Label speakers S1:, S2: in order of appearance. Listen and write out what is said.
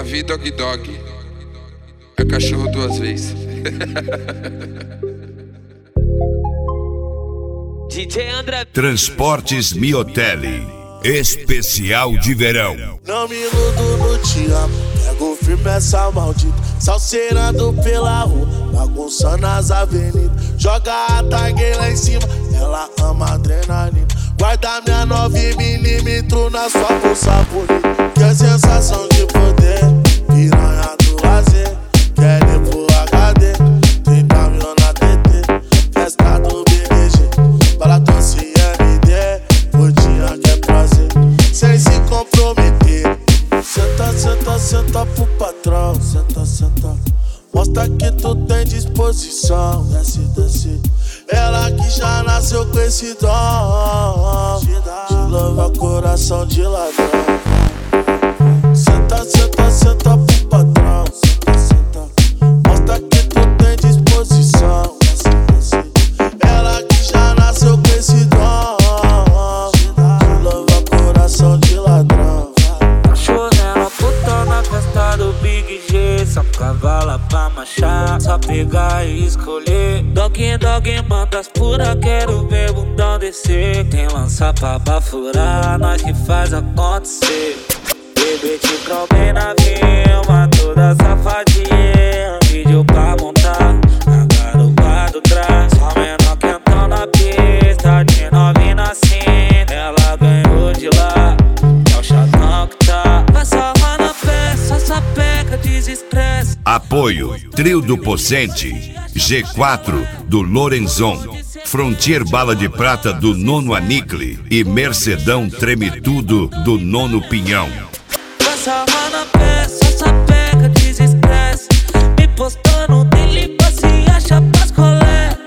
S1: Davi Dog Dog. É cachorro duas vezes.
S2: DJ André.
S3: Transportes Miotelli, especial de verão.
S4: Não me iludo no te amo, pego firme essa maldita, salseirando pela rua, bagunçando as avenidas. Joga a tag lá em cima, ela ama adrenalina. Guarda minha 9mm na sua bolsa bonita. Que a sensação de poder, piranha do lazer. Quer ir pro HD, 30 mil na TT. Festa do BBG, bala doce MD. O dia que é prazer, sem se comprometer. Senta, senta, senta pro patrão. Senta, senta, mostra que tu tem disposição. Desce, desce, ela que já nasceu com esse dom de louvar coração de ladrão. Senta, senta, senta pro patrão. Senta, senta, mostra que tu tem disposição. Desce, desce, ela que já nasceu com esse dom de louvar coração de ladrão.
S2: Cachorrela puta na festa do Big G. Só cavala pra marchar, só pegar e escolher. Dog dog manda as pura, quero ver bundão descer. Tem lança pra bafurar, nós que faz acontecer. Bebê te bem na filma, toda safadinha. Vídeo pra montar, na garupa do trás. Só menor quentão na pista, de novinha assim. Ela ganhou de lá, é o chatão que tá. Passa lá na festa, só peca, desestresse.
S3: Apoio Trio do Pocente, G4 do Lorenzon, Frontier Bala de Prata do Nono Anicle e Mercedão Treme Tudo do Nono Pinhão.
S2: Passa lá na festa, só pega, desestresse. Me postando dele pra se achar pras colé.